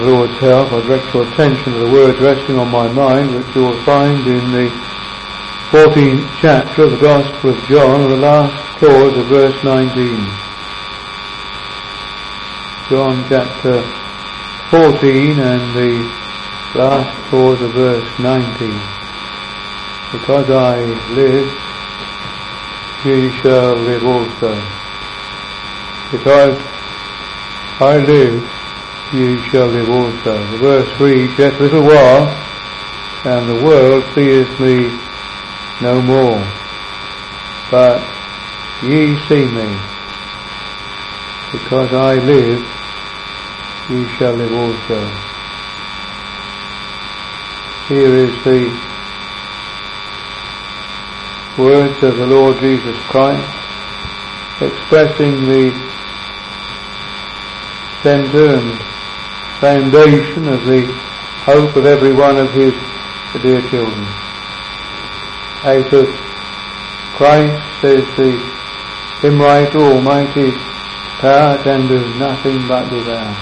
the Lord's help, I'd direct your attention to the words resting on my mind, which you will find in the 14th chapter of the Gospel of John, the last clause of verse 19. John chapter 14 and the last clause of verse 19. Because I live, ye shall live also. Because I live, ye shall live also. The verse reads, yet a little while, and the world seeth me no more. But ye see me. Because I live, ye shall live also. Here is the words of the Lord Jesus Christ, expressing the centre and foundation of the hope of every one of his dear children. Out of Christ, says the hymn writer, Almighty power can do nothing but devour.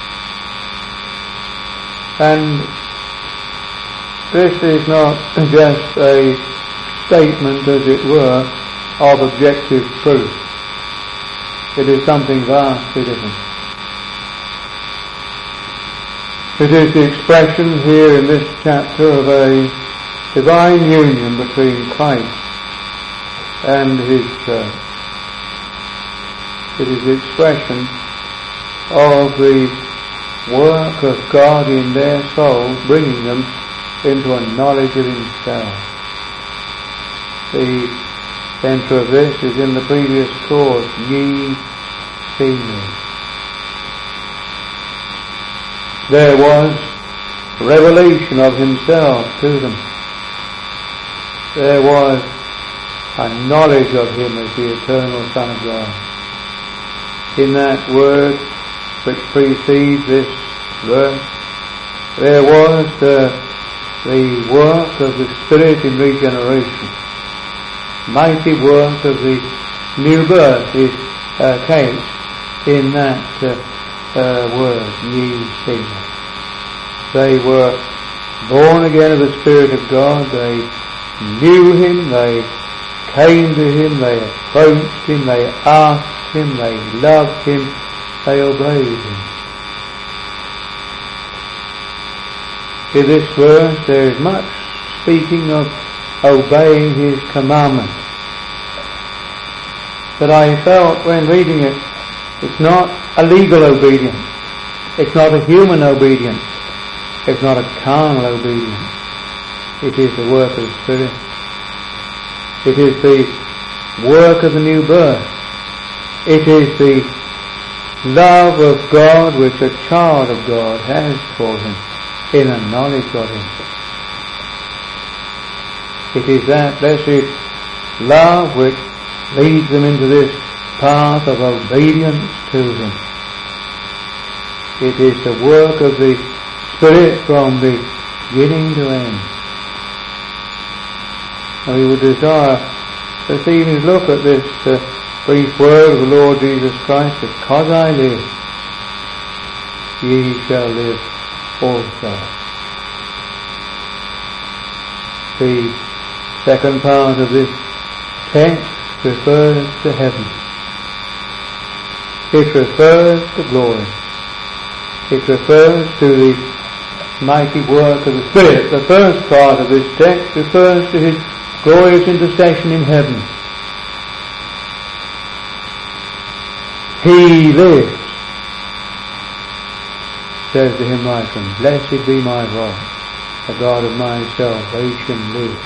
And this is not just a statement, as it were, of objective truth. It is something vastly different. It is the expression here in this chapter of a divine union between Christ and his church. It is the expression of the work of God in their souls, bringing them into a knowledge of himself. The centre of this is in the previous clause, ye see me. There was revelation of himself to them. There was a knowledge of him as the eternal Son of God. In that word which precedes this verse, there was the work of the Spirit in regeneration. Mighty work of the new birth is couched in that word, ye see me. They were born again of the Spirit of God. They knew him, they came to him, they approached him, they asked him, they loved him, they obeyed him. In this verse there is much speaking of obeying his commandments. But I felt when reading it, it's not a legal obedience. It's not a human obedience. It's not a carnal obedience. It is the work of the Spirit. It is the work of the new birth. It is the love of God which a child of God has for him in a knowledge of him. It is that blessed love which leads them into this path of obedience to him. It is the work of the Spirit from beginning to end. And we would desire this evening to look at this brief word of the Lord Jesus Christ, because I live, ye shall live also. The second part of this text refers to heaven. It refers to glory. It refers to the mighty work of the Spirit. The first part of this text refers to his glorious intercession in heaven. He lives, says the hymn writer, blessed be my rock, the God of my salvation lives.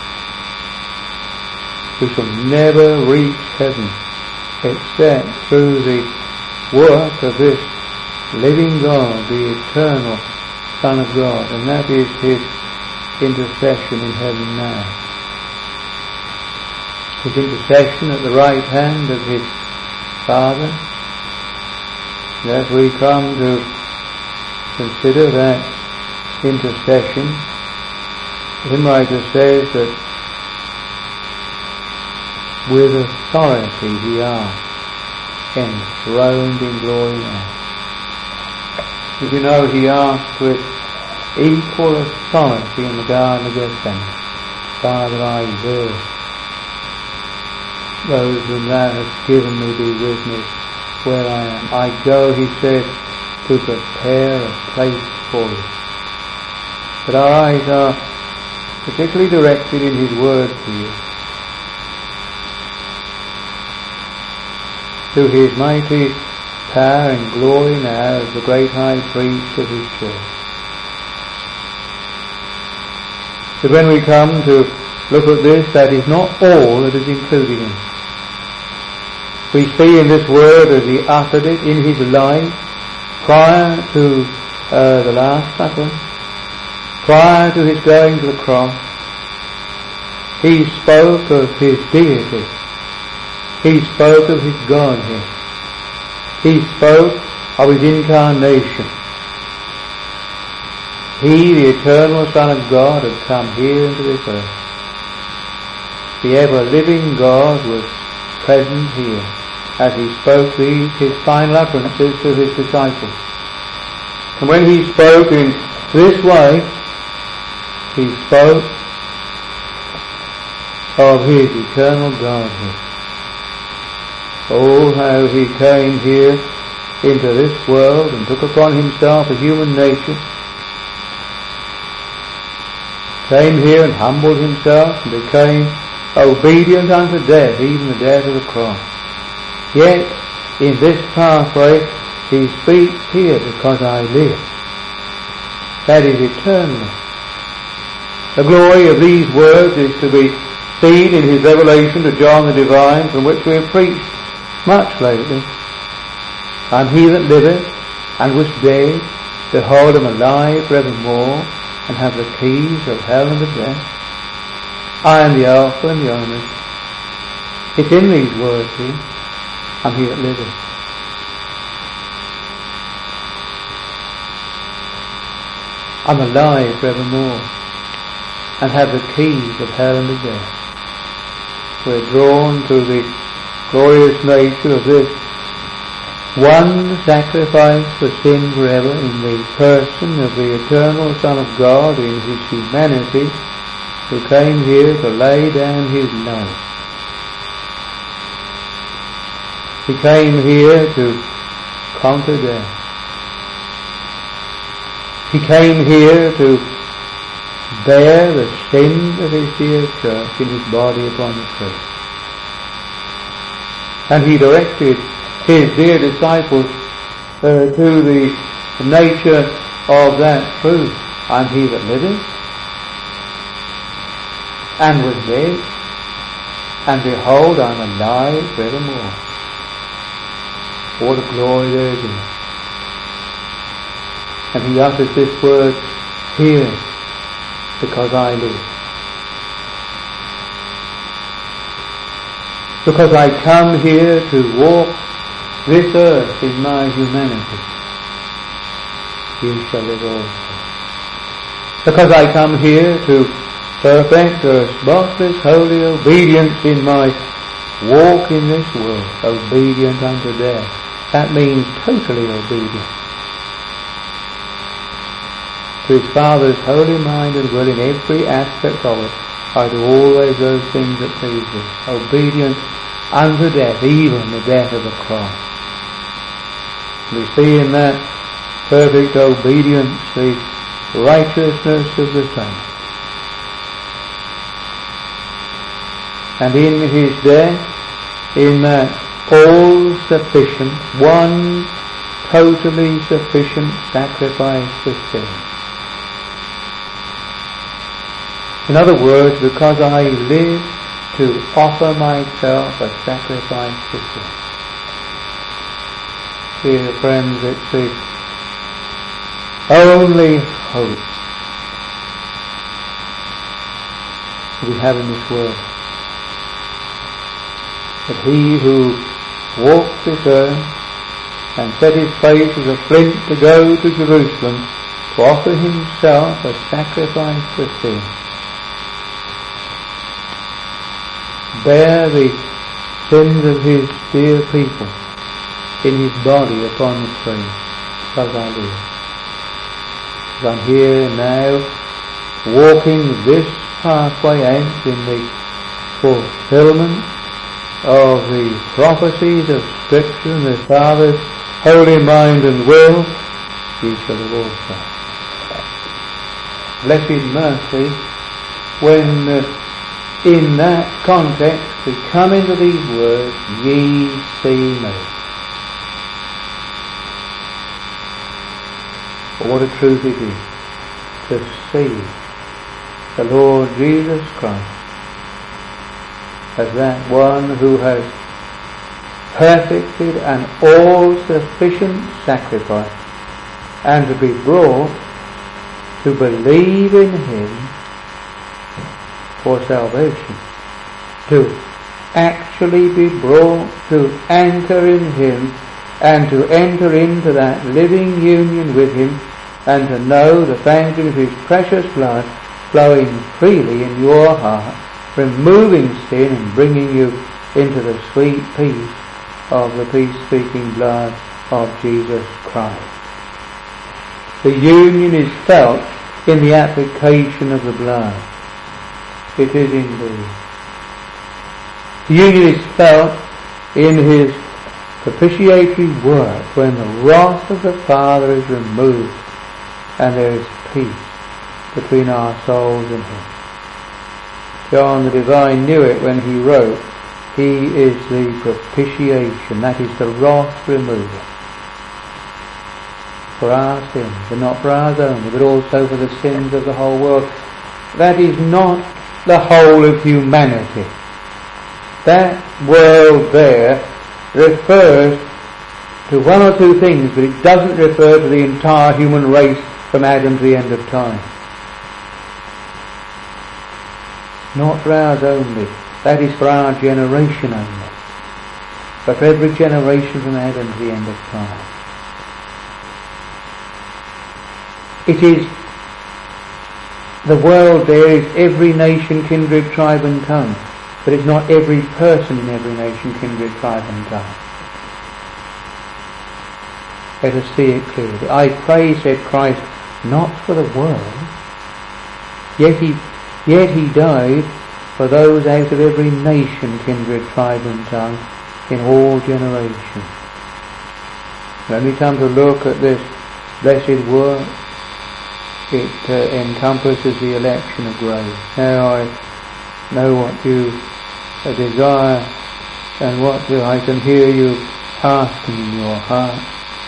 We shall never reach heaven except through the work of this living God, the eternal Son of God, and that is his intercession in heaven now. His intercession at the right hand of his Father. And as we come to consider that intercession, the hymn writer says that with authority he asks, enthroned in glory now. As you know, he asked with equal authority in the Garden of Gethsemane, Father, I will, those whom thou hast given me be with me where I am. I go, he said, to prepare a place for you. But our eyes are particularly directed in his word to you, to his mighty power and glory now as the great high priest of his church. But when we come to look at this, that is not all that is included in it. We see in this word as he uttered it in his life prior to the Last Supper, prior to his going to the cross, he spoke of his deity. He spoke of his Godhead. He spoke of his incarnation. He, the eternal Son of God, had come here into this earth. The ever-living God was present here as he spoke these, his final utterances to his disciples. And when he spoke in this way, he spoke of his eternal Godhead. Oh, how he came here into this world and took upon himself a human nature, came here and humbled himself and became obedient unto death, even the death of the cross. Yet, in this pathway, he speaks here, because I live. That is eternal. The glory of these words is to be seen in his revelation to John the Divine, from which we have preached much lately. I am he that liveth and was dead, behold, I am alive forevermore, and have the keys of hell and of death. I am the Alpha and the Omega. It's in these words here. I'm he that liveth. I'm alive forevermore, and have the keys of hell and of death. We're drawn to the glorious nature of this one sacrifice for sin forever in the person of the eternal Son of God in his humanity, who came here to lay down his life. He came here to conquer death. He came here to bear the sins of his dear church in his body upon the tree. And he directed his dear disciples to the nature of that truth. I'm he that liveth and was dead, and behold, I'm alive forevermore. What a glory there is in it. And he utters this word here, because I live. Because I come here to walk this earth in my humanity, you shall live also. Because I come here to perfect a spotless holy obedience in my walk in this world, obedient unto death. That means totally obedient to his Father's holy mind and will in every aspect of it. I do always those things that please thee. Obedient unto death, even the death of the cross. We see in that perfect obedience the righteousness of the saints. And in his death, in that all-sufficient, one totally sufficient sacrifice for sin. In other words, because I live to offer myself a sacrifice for sin. Dear friends, it's the only hope we have in this world. That he who walked this earth and set his face as a flint to go to Jerusalem to offer himself a sacrifice for sin, bear the sins of his dear people in his body upon the tree, because I live. As I'm here now, walking this pathway out in the fulfillment of the prophecies of Scripture and the Father's holy mind and will, ye shall have also. Blessed mercy, when in that context we come into these words, ye see me. But what a truth it is to see the Lord Jesus Christ as that one who has perfected an all-sufficient sacrifice, and to be brought to believe in Him for salvation, to actually be brought to anchor in Him and to enter into that living union with Him, and to know the fountain of His precious blood flowing freely in your heart, removing sin and bringing you into the sweet peace of the peace-speaking blood of Jesus Christ. The union is felt in the application of the blood. It is indeed. The union is felt in His propitiatory work when the wrath of the Father is removed and there is peace between our souls and Him. John the Divine knew it when he wrote, He is the propitiation, that is the wrath remover, for our sins, and not for ours only, but also for the sins of the whole world. That is not the whole of humanity. That world there refers to one or two things, but it doesn't refer to the entire human race from Adam to the end of time. Not for ours only. That is for our generation only. But for every generation from Adam to the end of time. It is, the world there is every nation, kindred, tribe and tongue. But it's not every person in every nation, kindred, tribe and tongue. Let us see it clearly. I pray, said Christ, not for the world, yet he died for those out of every nation, kindred, tribe and tongue, in all generations. When we come to look at this blessed work, it encompasses the election of grace. Now I know what you desire and what I can hear you asking in your heart.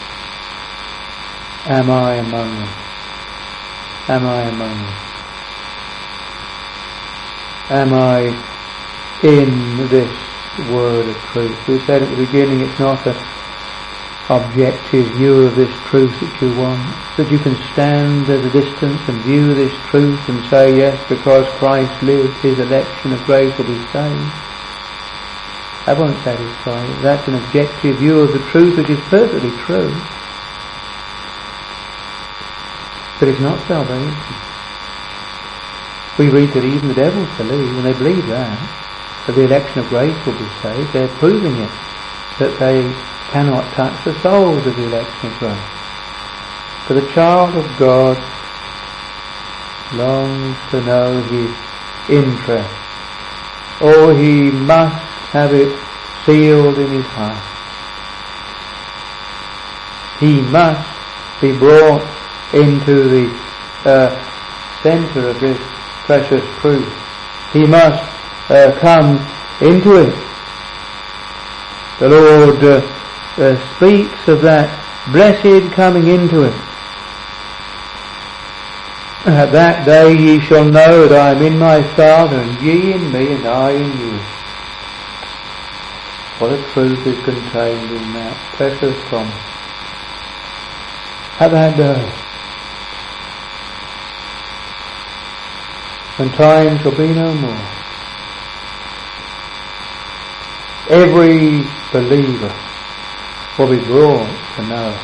Am I among them? Am I among them? Am I in this word of truth? We said at the beginning it's not an objective view of this truth that you want, that you can stand at a distance and view this truth and say, yes, because Christ lived, His election of grace will be saved. That won't satisfy you. That's an objective view of the truth which is perfectly true. But it's not salvation. We read that even the devils believe, and they believe that the election of grace will be saved. They're proving it, that they cannot touch the souls of the election of grace. For the child of God longs to know His interest. Oh, he must have it sealed in his heart. He must be brought into the centre of this precious truth. He must come into it. The Lord speaks of that blessed coming into it. At that day ye shall know that I am in my Father, and ye in me, and I in you. What a truth is contained in that precious promise. At that day, when time shall be no more, every believer will be brought to know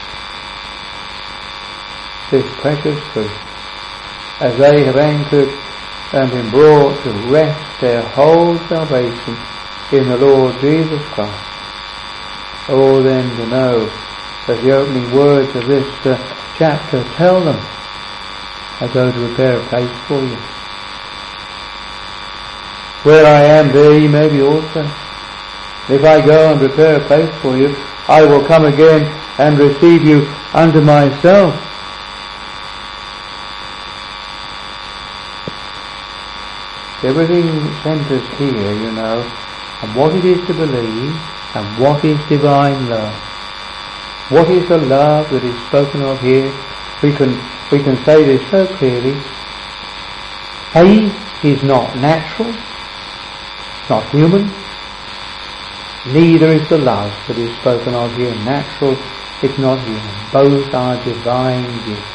this precious truth, as they have anchored and been brought to rest their whole salvation in the Lord Jesus Christ. Oh, then to know, as the opening words of this chapter tell them, I go to prepare a place for you. Where I am, there ye may be also. If I go and prepare a place for you, I will come again and receive you unto myself. Everything centres here, you know, and what it is to believe, and what is divine love. What is the love that is spoken of here? We can say this so clearly. Faith is not natural, it's not human. Neither is the love that is spoken of here natural, it's not human. Both are divine gifts.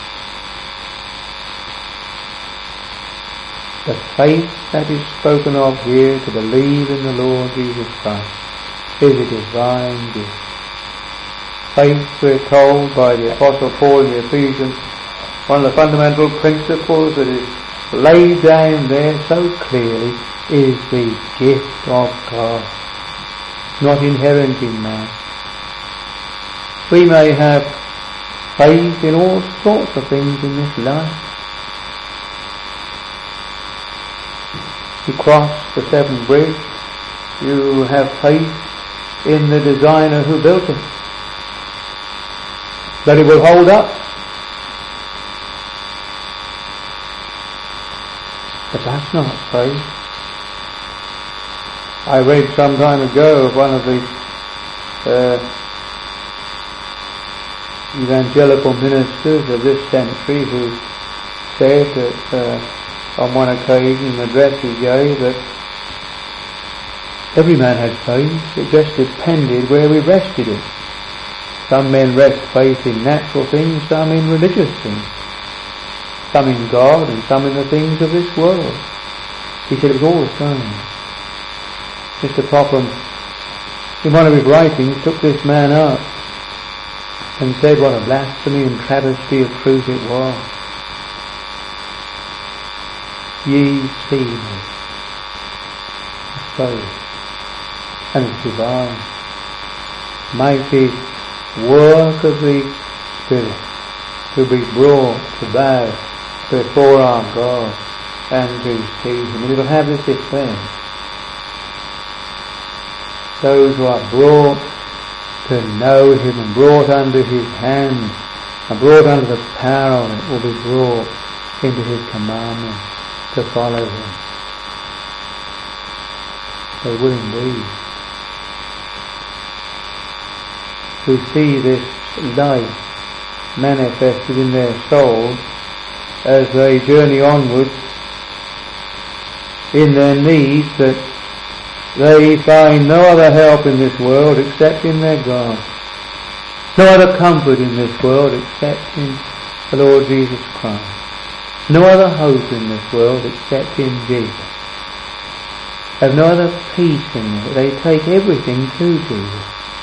The faith that is spoken of here, to believe in the Lord Jesus Christ, is a divine gift. Faith, we're told by the Apostle Paul in the Ephesians, one of the fundamental principles that is laid down there so clearly is the gift of God, not inherent in man. We may have faith in all sorts of things in this life. You cross the Severn Bridge, you have faith in the designer who built it, that it will hold up. But that's not faith. I read some time ago of one of the evangelical ministers of this century who said that on one occasion, in an address he gave, that every man had faith, it just depended where we rested it. Some men rest faith in natural things, some in religious things, some in God and some in the things of this world. He said it was all the same. Mr. Popham, in one of his writings, took this man up and said what a blasphemy and travesty of truth it was. Ye see me, faith, and it's divine, mighty work of the Spirit to be brought to bow before our God and to see Him. And it'll have this effect. Those who are brought to know Him and brought under His hand and brought under the power of it will be brought into His commandments to follow Him. They will indeed. We see this life manifested in their souls as they journey onwards in their needs, that they find no other help in this world except in their God. No other comfort in this world except in the Lord Jesus Christ. No other hope in this world except in Jesus. Have no other peace in it. They take everything to Jesus.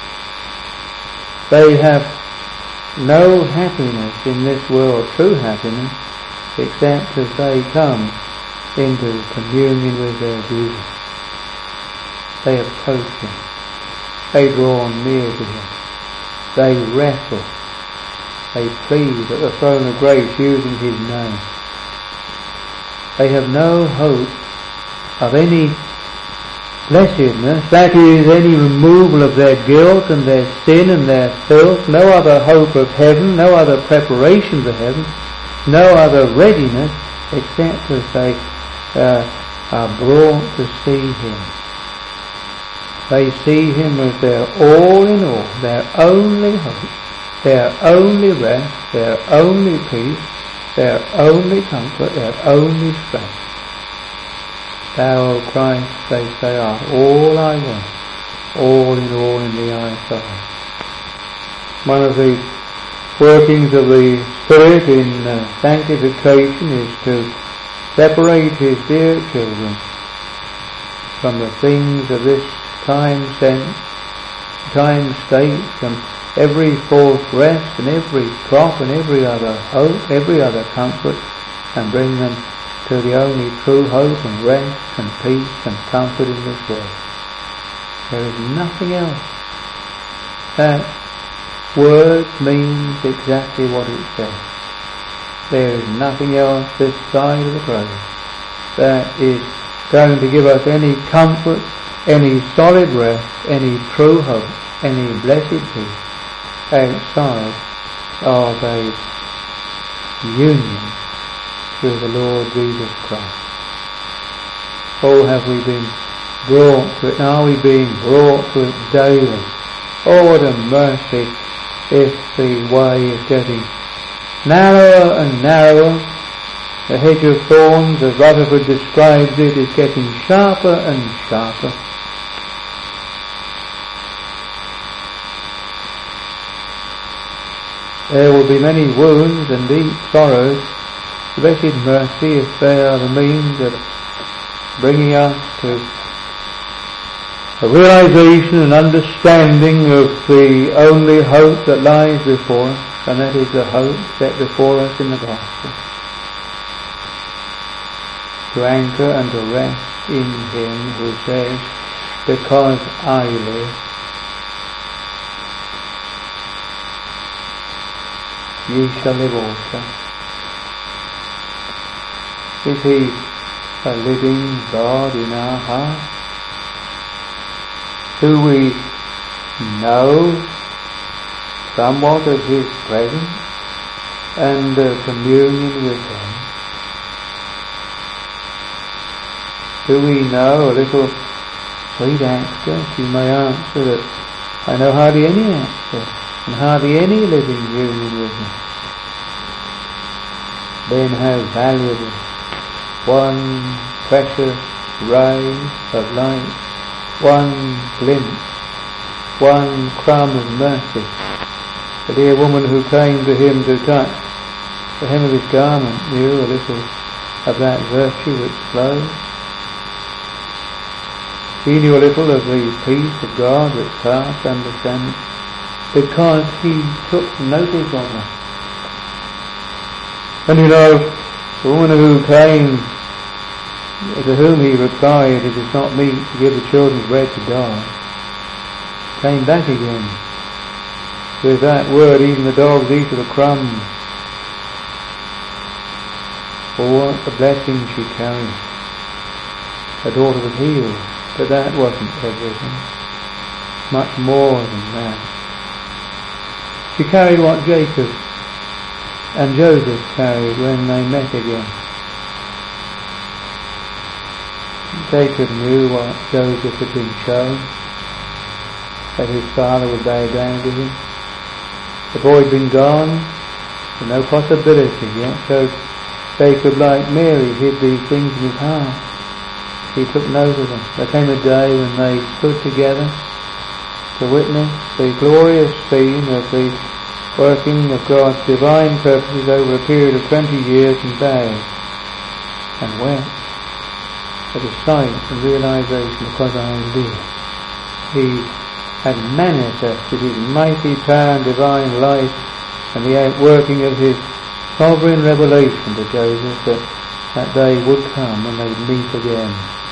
They have no happiness in this world, true happiness, except as they come into communion with their Jesus. They approach Him. They draw near to Him. They wrestle. They plead at the throne of grace using His name. They have no hope of any blessedness, that is, any removal of their guilt and their sin and their filth, no other hope of heaven, no other preparation for heaven, no other readiness, except as they are brought to see Him. They see Him as their all in all, their only hope, their only rest, their only peace, their only comfort, their only strength. Thou, O Christ, they say, art all I want, all in the eyes of God. One of the workings of the Spirit in sanctification is to separate His dear children from the things of this time sense, time state, from every false rest and every prop and every other hope, every other comfort, and bring them to the only true hope and rest and peace and comfort in this world. There is nothing else. That word means exactly what it says. there is nothing else this side of the grave that is going to give us any comfort, any solid rest, any true hope, any blessed peace outside of a union with the Lord Jesus Christ. Oh, have we been brought to it, and are we being brought to it daily? Oh, what a mercy if the way is getting narrower and narrower. The hedge of thorns, as Rutherford describes it, is getting sharper and sharper. There will be many wounds and deep sorrows. Blessed mercy if they are the means of bringing us to a realization and understanding of the only hope that lies before us, and that is the hope set before us in the gospel. To anchor and to rest in Him who says, because I live, ye shall live also. Is He a living God in our hearts? Do we know somewhat of His presence and communion with Him? Do we know a little sweet access? You may answer that I know hardly any access and hardly any living union with Him. Then how valuable one precious ray of light, one glimpse, one crumb of mercy. The dear woman who came to Him to touch the hem of His garment knew a little of that virtue which flows. He knew a little of the peace of God which passed understanding, because He took notice of her. And you know, the woman who came, to whom He replied, it is not meet to give the children's bread to dogs, came back again with that word, even the dogs eat of the crumbs. For what a blessing she carried. Her daughter was healed, but that wasn't everything. Much more than that. She carried what Jacob and Joseph carried when they met again. Jacob knew what Joseph had been shown, that his father would bow down to him. The boy had been gone, and no possibility yet, so Jacob, like Mary, hid these things in his heart. He took note of them. There came a day when they stood together to witness the glorious scene of the working of God's divine purposes over a period of 20 years, and bowed and wept at the sight and realization, because I live. He had manifested His mighty power and divine life and the outworking of His sovereign revelation to Joseph that day would come and they'd meet again.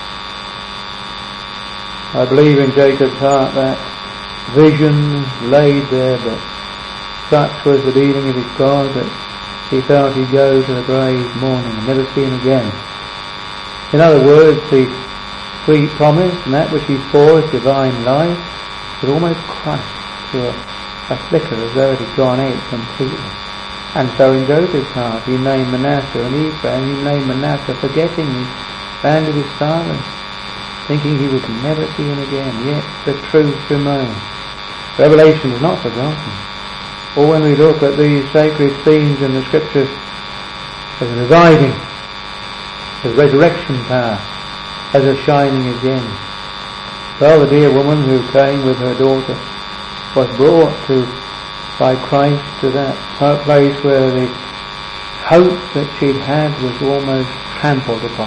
I believe in Jacob's heart that vision laid there, but such was the dealing of his God that he felt he'd go to the grave mourning and never see Him again. In other words, the sweet promise and that which He saw as divine life was almost crushed to a flicker, as though it had gone out completely. And so in Joseph's heart he named Manasseh and Ephraim. He named Manasseh forgetting the land of his fathers, thinking he would never see him again. Yet the truth remains. Revelation is not forgotten. Or when we look at these sacred themes in the Scriptures as reviving, as resurrection power, as a shining again. Well, the dear woman who came with her daughter was brought by Christ to that place where the hope that she'd had was almost trampled upon.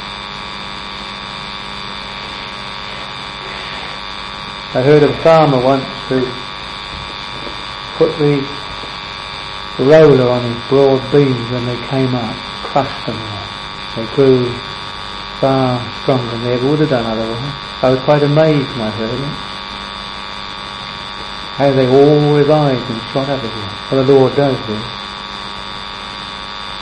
I heard of a farmer once who put the roller on his broad beams when they came up, crushed them there. They grew far stronger than they ever would have done otherwise. I was quite amazed when I heard it. How they all revived and shot up again. Well, the Lord does this.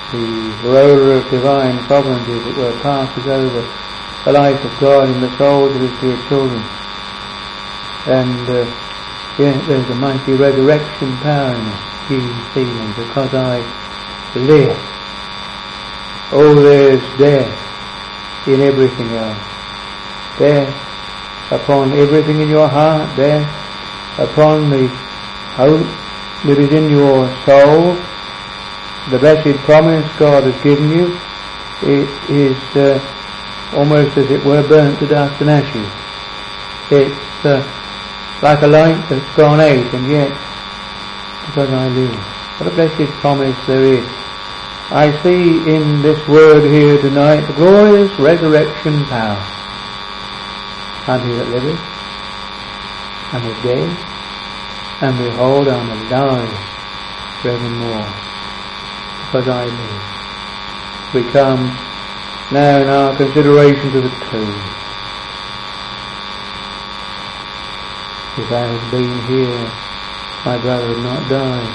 the roller of divine sovereignty, as it were, passes over the life of God in the souls of His dear children. And there's a mighty resurrection power in it. You see me, because I live. Oh, there's death in everything else. Death upon everything in your heart. Death upon the hope that is in your soul. The blessed promise God has given you, it is almost as it were burnt to dust and ashes. It's like a light that's gone out, and yet, because I live. What a blessed promise there is. I see in this word here tonight the glorious resurrection power. And he that liveth, and is dead, and behold, I'm alive forevermore, because I live. We come now in our consideration to the tomb. If I had been here, my brother would not die.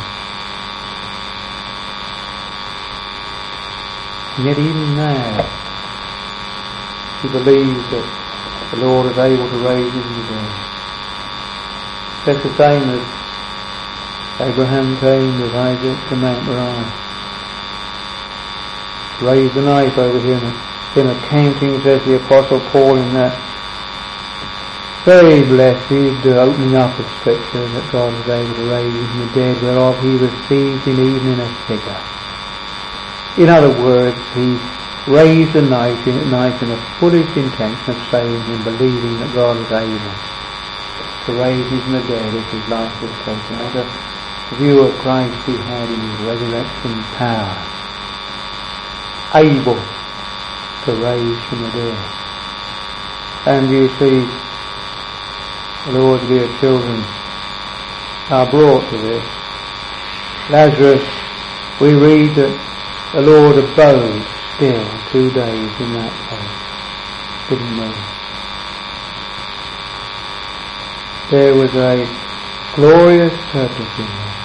And yet even now, he believes that the Lord is able to raise him from the dead. That's the same as Abraham came with Isaac to Mount Moriah. Raised the knife over him accounting, says the Apostle Paul in that very blessed opening up of Scripture, that God was able to raise him from the dead, whereof he received him even in a figure. In other words, he raised the knife in the fullest intention of saving him, believing that God was able to raise him from the dead if his life was taken. As a view of Christ he had in his resurrection power, able to raise from the dead. And you see, the Lord's dear children are brought to this. Lazarus, we read that the Lord abode still 2 days in that place. Didn't move. There was a glorious purpose in there.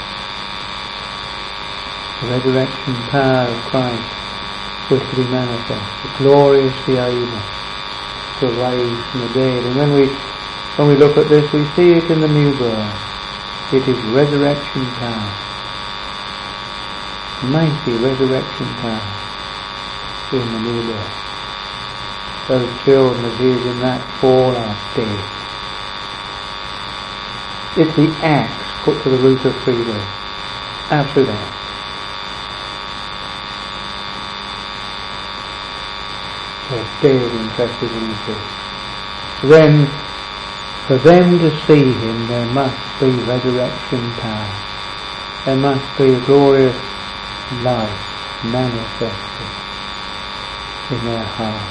The resurrection power of Christ was to be manifested, gloriously able to raise from the dead. And when we look at this, we see it in the new birth. It is resurrection power. Mighty resurrection power in the new birth. Those children of his in that fall are dead. It's the axe put to the root of freedom. Absolute axe. They're dead in trespasses and sin. Then, for them to see him, there must be resurrection power. There must be a glorious life manifested in their heart.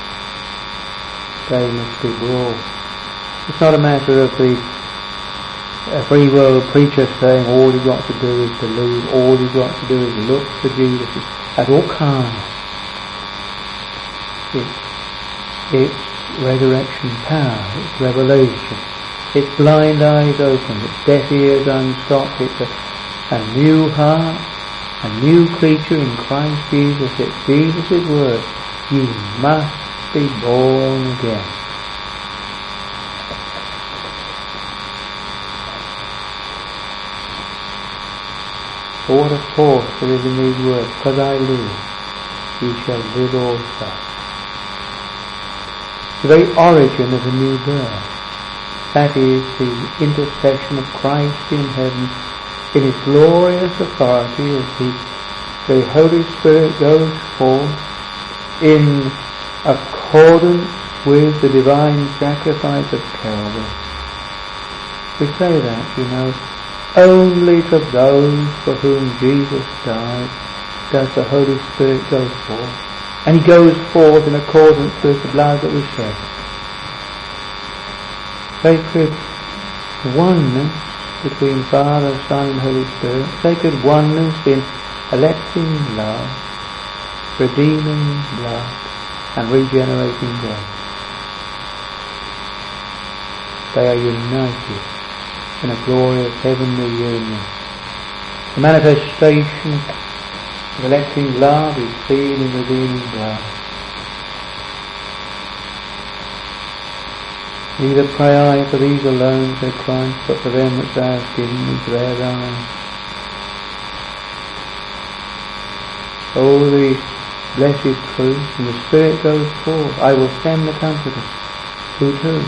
They must be brought. It's not a matter of the free world preacher saying all you've got to do is believe, all you've got to do is look for Jesus. That's all carnal. It's resurrection power, it's revelation, it's blind eyes open, it's deaf ears unstopped, it's a new heart, a new creature in Christ Jesus. It's Jesus' word. You must be born again. For what a force there is in these words. Because I live, you shall live also. The very origin of the new birth. That is the intercession of Christ in heaven in his glorious authority as the Holy Spirit goes forth in accordance with the divine sacrifice of Calvary. We say that, only to those for whom Jesus died does the Holy Spirit go forth. And he goes forth in accordance with the blood that was shed. Sacred oneness between Father, Son and Holy Spirit. Sacred oneness in electing love, redeeming blood and regenerating grace. They are united in a glorious heavenly union. The manifestation Collecting love is seen in redeeming blood. Neither pray I for these alone, said Christ, but for them which thou hast given me, for they are thine. Oh, the blessed truth, and the Spirit goes forth. I will send the Comforter. Who to?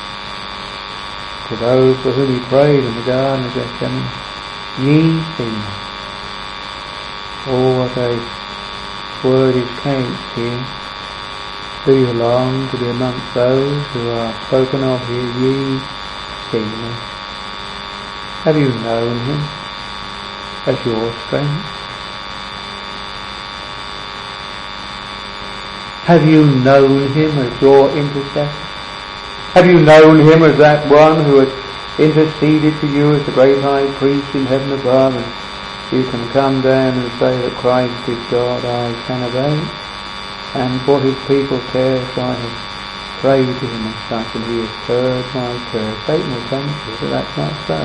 To those for whom he prayed in the Garden of Gethsemane. Ye see me. Oh, what a word is caked here. Do you long to be amongst those who are spoken of here? Ye see me. Have you known him as your strength? Have you known him as your intercessor? Have you known him as that one who has interceded for you as the great high priest in heaven above? And you can come down and say that Christ is God, I can obey. And for his people cares, I have prayed to him as such, and he has heard my prayer. Satan will tell you that that's not so.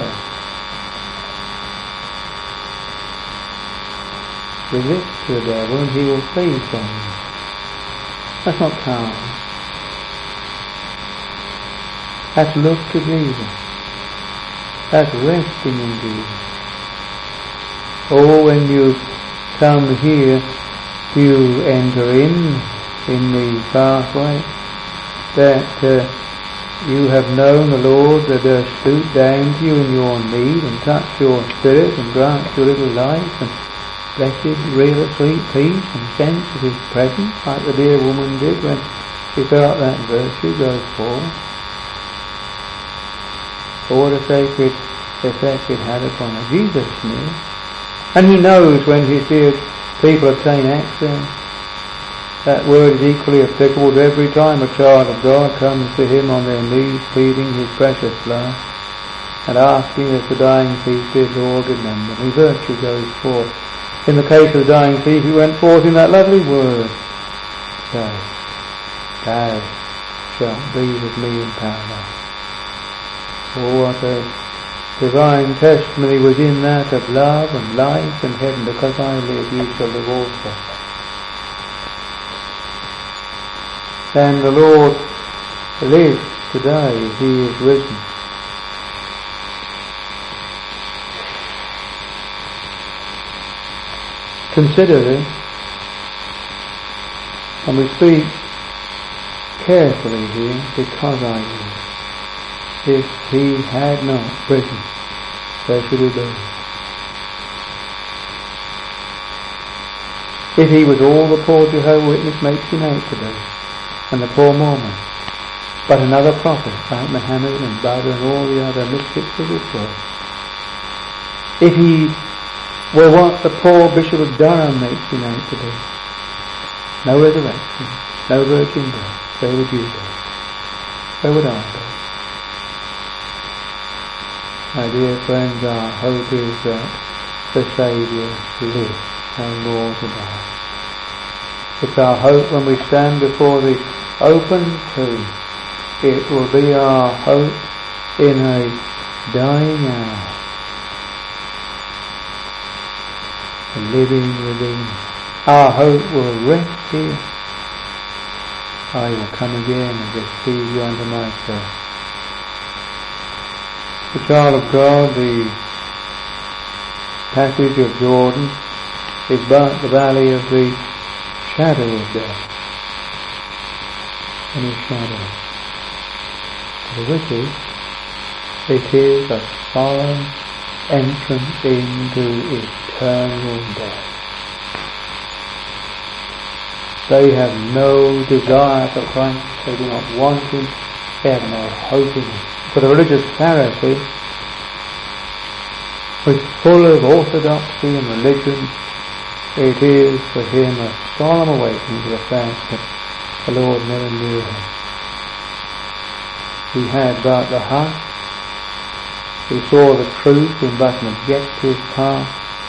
Resist the devil and he will flee from you. That's not calm. That's look to Jesus. That's resting in Jesus. Oh, when you come here, you enter in the pathway that you have known the Lord, that does stoop down to you in your need and touch your spirit and grant you a little life and blessed, real, sweet peace and sense of his presence, like the dear woman did when she felt that virtue go forth. Oh, what a sacred effect it had upon her. Jesus knew. And he knows when he sees people obtain access. That word is equally applicable to every time a child of God comes to him on their knees, pleading his precious blood and asking as the dying thief did, Lord, remember me. Virtue goes forth. In the case of the dying thief, he went forth in that lovely word, thou shalt be with me in paradise. Oh, what a divine testimony was in that of love and life and heaven. Because I live, you shall live also. And the Lord lives today. He is risen. Consider this, and we speak carefully here, because I live. If he had not risen, where should he be? If he was all the poor Jehovah's Witness makes him out to be, and the poor Mormon, but another prophet like Muhammad and Buddha and all the other mystics of this world, if he were what the poor Bishop of Durham makes him out to be, no resurrection, no virgin birth, where would you be? Where would I be? My dear friends, our hope is that the Saviour lives no more to die. It's our hope when we stand before the open tomb. It will be our hope in a dying hour. The living Redeemer. Our hope will rest here. I will come again and receive you unto myself. The child of God, the passage of Jordan is but the valley of the shadow of death. Any shadow. For the wicked, it is a solemn entrance into eternal death. They have no desire for Christ. They do not want him. They have no hope in him. For the religious Pharisee, who is full of orthodoxy and religion, it is for him a solemn awakening to the fact that the Lord never knew him. He had but the husk. He saw the truth in but an objective path.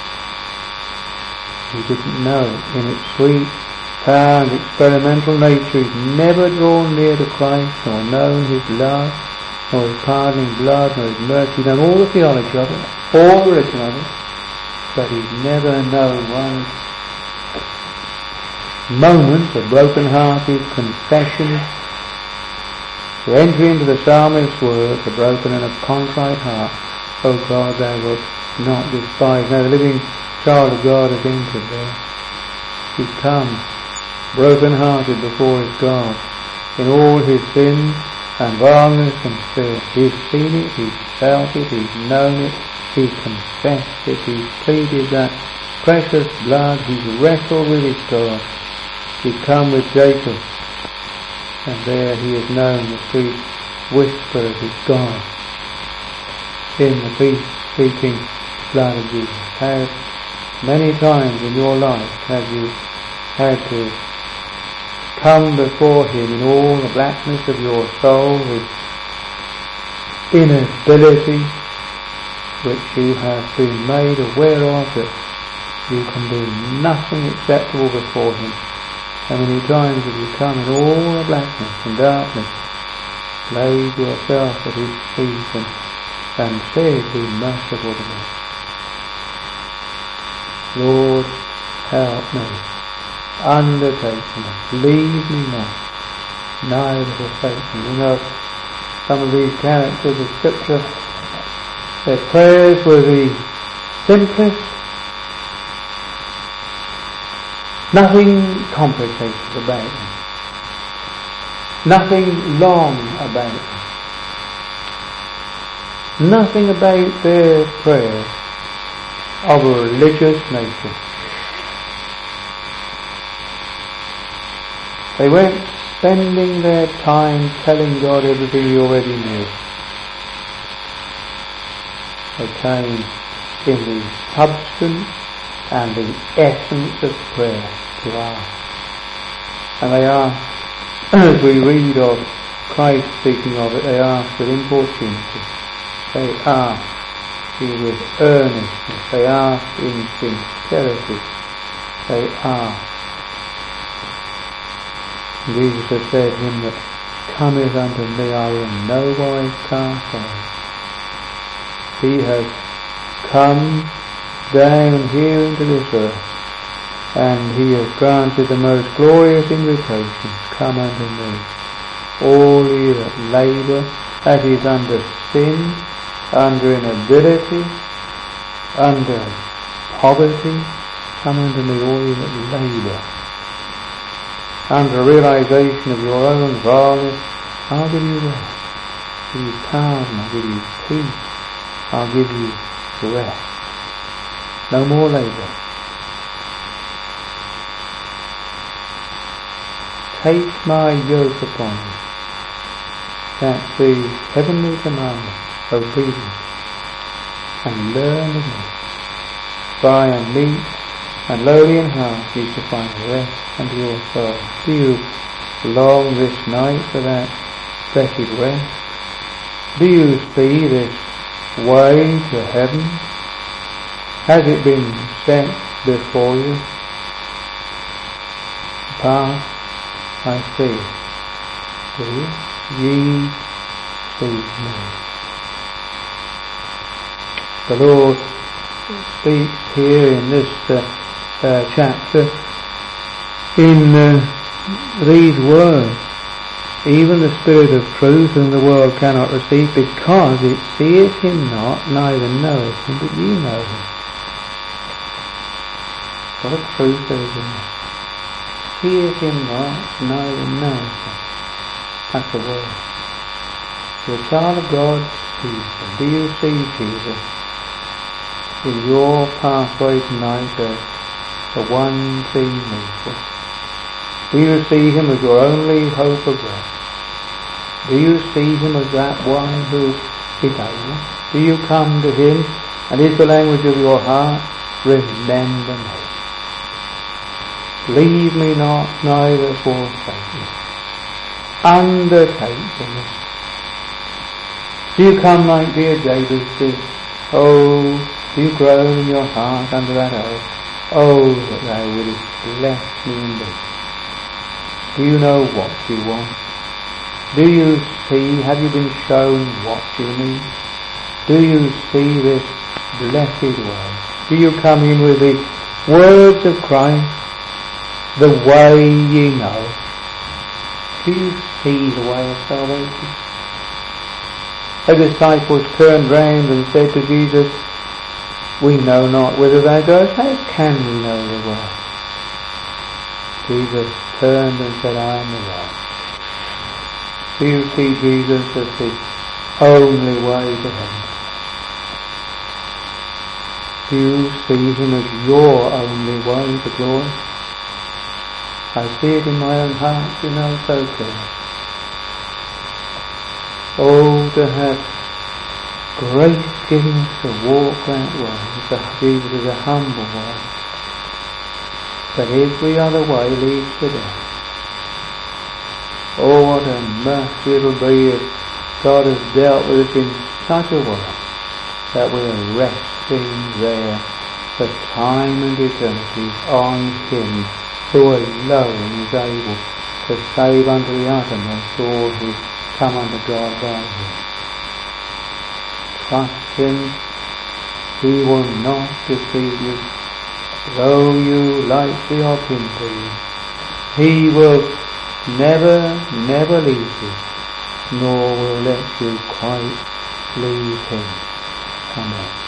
He didn't know in its sweet power and experimental nature. He'd never drawn near to Christ, nor known his love, nor his pardoning blood, nor his mercy, nor all the theology of it, all the religion of it, but he'd never known one moments of broken-hearted confession, to enter into the psalmist's words, a broken and a contrite heart, O God, thou wilt not despise. Now the living child of God has entered there. He's come broken-hearted before his God in all his sins and vileness and fear. He's seen it, he's felt it, he's known it, he's confessed it, he's pleaded that precious blood, he's wrestled with his God. He's come with Jacob, and there he has known the sweet whisper of his God in the peace-speaking blood of Jesus. How many times in your life have you had to come before him in all the blackness of your soul with inability which you have been made aware of, that you can do nothing acceptable before him? How many times have you come in all the blackness and darkness, laid yourself at his feet and said, be merciful to me. Lord, help me. Undertake me. Leave me not. Neither forsake me. You know, some of these characters of Scripture, their prayers were the simplest. Nothing complicated about them. Nothing long about them. Nothing about their prayers of a religious nature. They weren't spending their time telling God everything he already knew. They came in the substance and the essence of prayer to ask. And they asked, as we read of Christ speaking of it, they asked with importunity. They asked with earnestness. They asked in sincerity. They asked. Jesus has said, him that cometh unto me I will in no wise cast out. He has come down here into this earth, and he has granted the most glorious invitation, come unto me, all ye that labour, that is under sin, under inability, under poverty, come unto me, all ye that labour, under a realization of your own vileness. I'll give you rest, I'll give you pardon, I'll give you peace, I'll give you rest. No more labour. Take my yoke upon you. That's the heavenly commandment, obedience. And learn of me. For I am meek and lowly in heart, you shall find rest unto your soul. Do you long this night for that blessed rest? Do you see this way to heaven? Has it been set before you? The path, I see. Do you? Ye see me. The Lord speaks here in this chapter in these words. Even the Spirit of truth whom the world cannot receive, because it seeth him not, neither knoweth him, but ye know him. What a truth there is in that. Seeth him not, neither knoweth him. That's the word. The child of God sees him. Do you see Jesus in your pathway tonight, the one thing needful? Do you see him as your only hope of rest? Do you see him as that one who is able? Do you come to him, and is the language of your heart, remember me? Leave me not, neither forsake me. Undertake for me. Do you come like dear Jabez did? Oh, do you groan in your heart under that oath? Oh, that thou wouldest bless me indeed. Do you know what you want? Do you see, have you been shown what you need? Do you see this blessed way? Do you come in with the words of Christ? the way ye know. Do you see the way of salvation? The disciples turned round and said to Jesus, we know not whither thou goest, how can we know the way? Jesus turned and said, I am the way. Do you see Jesus as the only way to heaven? Do you see him as your only way to glory? I see it in my own heart, you know, so clearly. Oh, to have grace giving us to walk that way. Jesus is a humble way. But every other way leads to death. Oh, what a mercy it'll be if God has dealt with us in such a way that we're resting there for time and eternity on him who alone is able to save unto the uttermost all who come unto God by him. Trust him, he will not deceive you, though you lightly of him be. He will never leave you, nor will let you quite leave him. Amen.